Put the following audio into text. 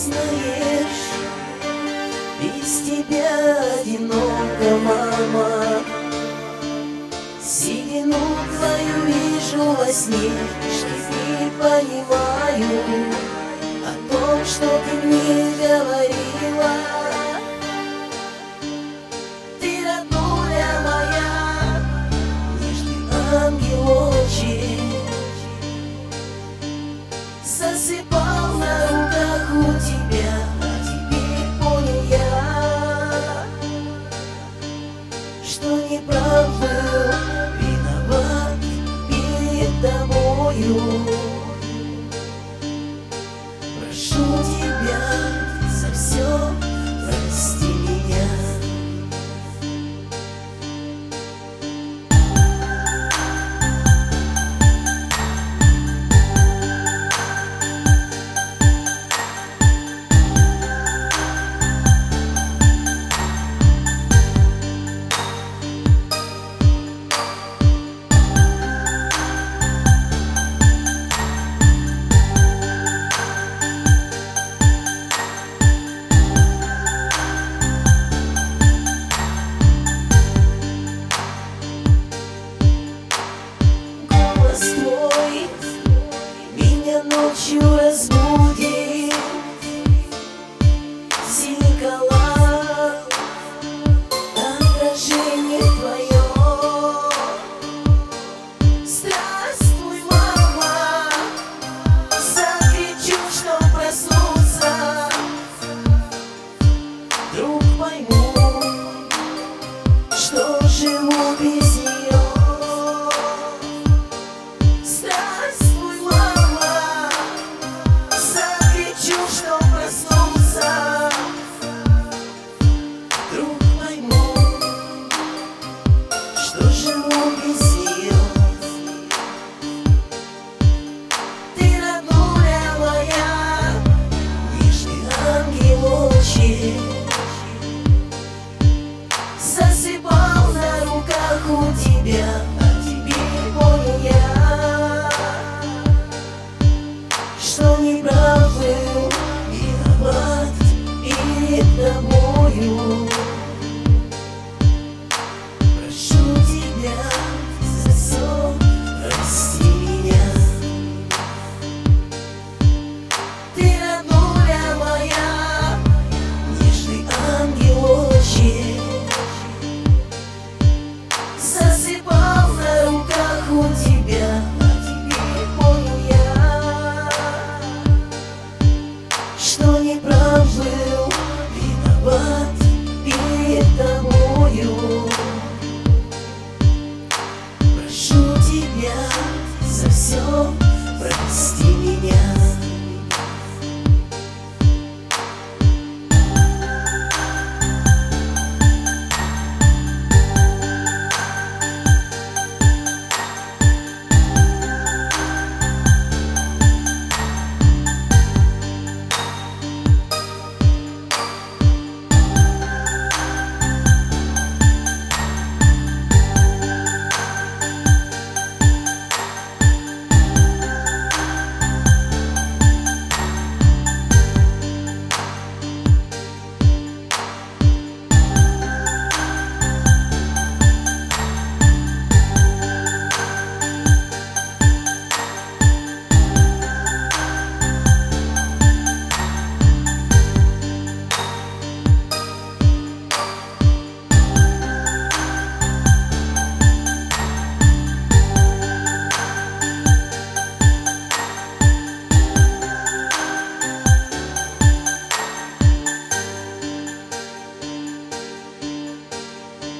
знаешь, без тебя одиноко, мама. Седину твою вижу во сне, не понимаю о том, что ты мне говорила. Ты, роднуля моя, нежный ангелочек, засыпал на руках у тебя, а теперь понял я, что не прав был, виноват перед тобою. Прошу тебя за все, прости меня. Ночью разбудит зеркала, отражение твое. Здравствуй, мама, закричу, что проснуться. Вдруг пойму, что живу без нее. Засыпал на руках у тебя, а теперь понял я, что не прав был, виноват перед тобою. Прошу тебя за все, прости меня. Ты, роднуля моя, нежный ангелочек, засыпал на руках у тебя, а теперь понял я, что не прав был, виноват перед тобою. Прошу тебя за все, прости.